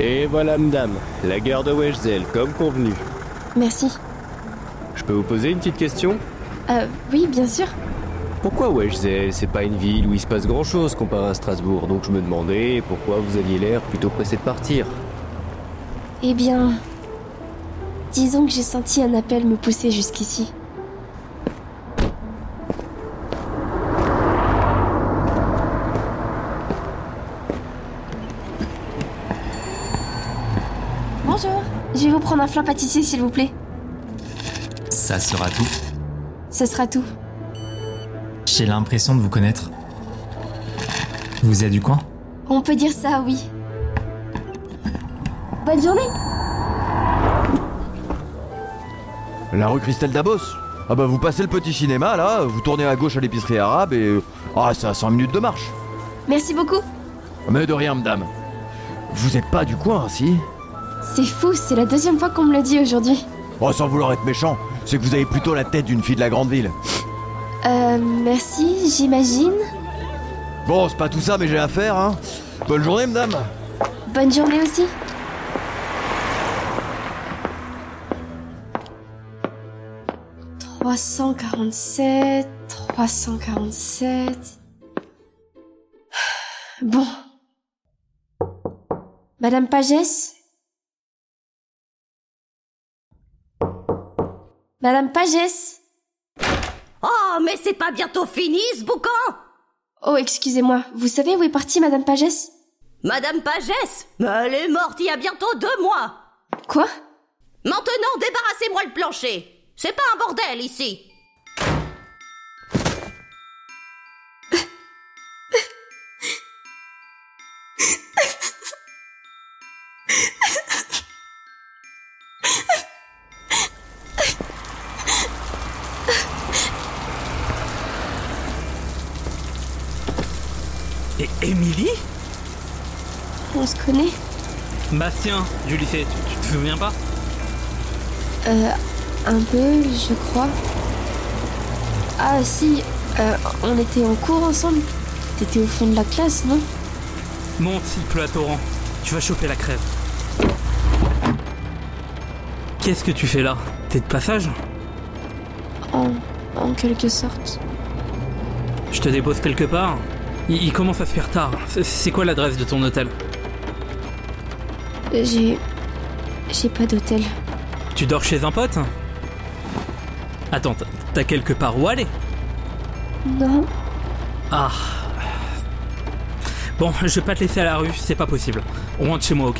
Et voilà, madame, la gare de Wechsel, comme convenu. Merci. Je peux vous poser une petite question ? Oui, bien sûr. Pourquoi Wechsel, c'est pas une ville où il se passe grand-chose comparé à Strasbourg, donc je me demandais pourquoi vous aviez l'air plutôt pressé de partir. Eh bien... disons que j'ai senti un appel me pousser jusqu'ici. Bonjour, je vais vous prendre un flan pâtissier s'il vous plaît. Ça sera tout. Ce sera tout. J'ai l'impression de vous connaître. Vous êtes du coin ? On peut dire ça, oui. Bonne journée. La rue Christelle Dabos. Ah bah vous passez le petit cinéma là, vous tournez à gauche à l'épicerie arabe et... Ah, c'est à 100 minutes de marche. Merci beaucoup. Mais de rien, madame. Vous êtes pas du coin, si ? C'est fou, c'est la deuxième fois qu'on me le dit aujourd'hui. Oh, sans vouloir être méchant, c'est que vous avez plutôt la tête d'une fille de la grande ville. Merci, j'imagine. Bon, c'est pas tout ça, mais j'ai affaire, hein. Bonne journée, madame. Bonne journée aussi. « 347... 347... » Bon. Madame Pagès ? Madame Pagès ? Oh, mais c'est pas bientôt fini, ce boucan ? Oh, excusez-moi, vous savez où est partie Madame Pagès ? Madame Pagès ? Mais elle est morte il y a bientôt 2 mois. Quoi ? Maintenant, débarrassez-moi le plancher. C'est pas un bordel, ici. Et Émilie ? On se connaît ? Bastien, du lycée, tu te souviens pas ? Un peu, je crois. Ah si, on était en cours ensemble. T'étais au fond de la classe, non ? Monte, il pleut à torrent. Tu vas choper la crève. Qu'est-ce que tu fais là ? T'es de passage ? En quelque sorte. Je te dépose quelque part ? Il commence à se faire tard. C'est quoi l'adresse de ton hôtel ? J'ai pas d'hôtel. Tu dors chez un pote ? Attends, t'as quelque part où aller ? Non. Ah. Bon, je vais pas te laisser à la rue, c'est pas possible. On rentre chez moi, ok ?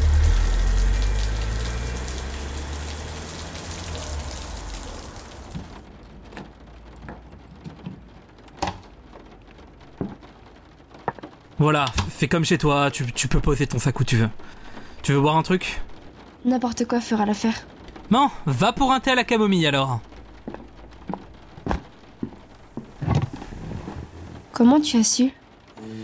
Voilà, fais comme chez toi, tu peux poser ton sac où tu veux. Tu veux boire un truc ? N'importe quoi fera l'affaire. Non, va pour un thé à la camomille alors. Comment tu as su ? Hmm ?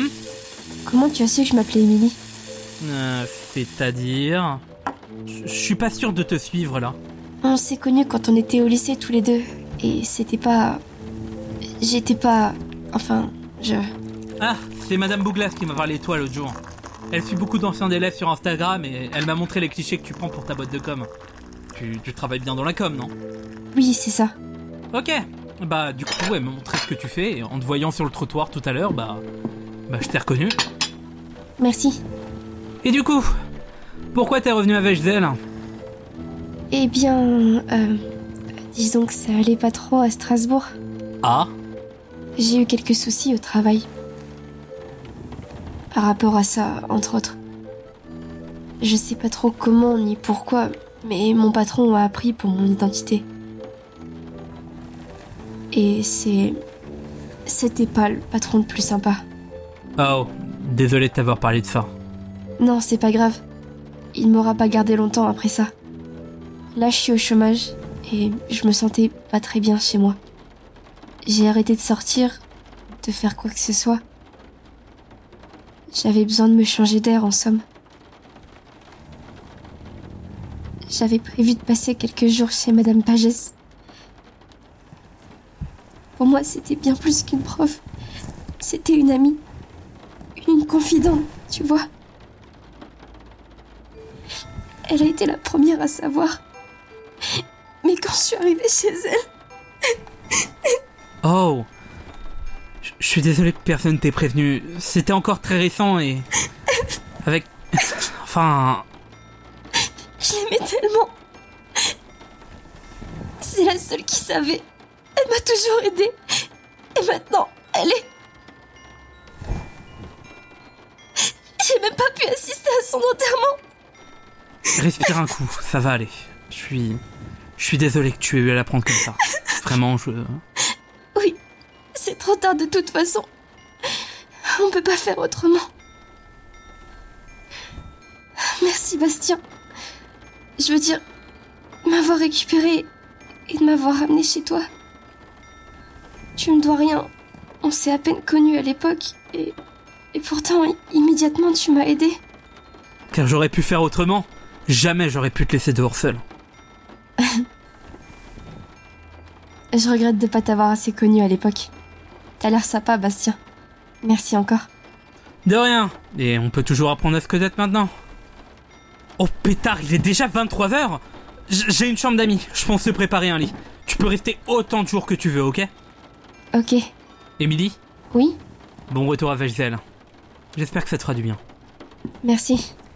Comment tu as su que je m'appelais Émilie ? C'est-à-dire... Je suis pas sûr de te suivre là. On s'est connus quand on était au lycée tous les deux. Et c'était pas... J'étais pas... Enfin, Ah, c'est Madame Bouglas qui m'a parlé de toi l'autre jour. Elle suit beaucoup d'anciens d'élèves sur Instagram et elle m'a montré les clichés que tu prends pour ta boîte de com. Tu travailles bien dans la com, non ? Oui, c'est ça. Ok. Bah, du coup, elle m'a montré ce que tu fais et en te voyant sur le trottoir tout à l'heure, bah je t'ai reconnu. Merci. Et du coup, pourquoi t'es revenu à Wechsel ? Eh bien... disons que ça allait pas trop à Strasbourg. Ah ? J'ai eu quelques soucis au travail. Par rapport à ça, entre autres. Je sais pas trop comment ni pourquoi, mais mon patron a appris pour mon identité. Et c'était pas le patron le plus sympa. Oh, désolé de t'avoir parlé de ça. Non, c'est pas grave. Il m'aura pas gardé longtemps après ça. Là, je suis au chômage et je me sentais pas très bien chez moi. J'ai arrêté de sortir, de faire quoi que ce soit. J'avais besoin de me changer d'air, en somme. J'avais prévu de passer quelques jours chez Madame Pagès. Pour moi, c'était bien plus qu'une prof. C'était une amie. Une confidente, tu vois. Elle a été la première à savoir. Mais quand je suis arrivée chez elle... Oh. Je suis désolé que personne t'ait prévenu. C'était encore très récent et... Avec... Enfin... Je l'aimais tellement. C'est la seule qui savait. Elle m'a toujours aidée. Et maintenant, elle est... J'ai même pas pu assister à son enterrement. Respire un coup, ça va aller. Je suis désolé que tu aies eu à l'apprendre comme ça. Vraiment, Oui, c'est trop tard de toute façon. On peut pas faire autrement. Merci Bastien. Je veux dire, m'avoir récupéré et de m'avoir ramené chez toi. Tu me dois rien. On s'est à peine connus à l'époque et pourtant, immédiatement, tu m'as aidé. Car j'aurais pu faire autrement. Jamais j'aurais pu te laisser dehors seul. Je regrette de pas t'avoir assez connu à l'époque. T'as l'air sympa, Bastien. Merci encore. De rien. Et on peut toujours apprendre à se connaître maintenant. Oh pétard, il est déjà 23h. J'ai une chambre d'amis. Je pense te préparer un lit. Tu peux rester autant de jours que tu veux, ok? Ok. Émilie? Oui? Bon retour à Vegzel. J'espère que ça te fera du bien. Merci.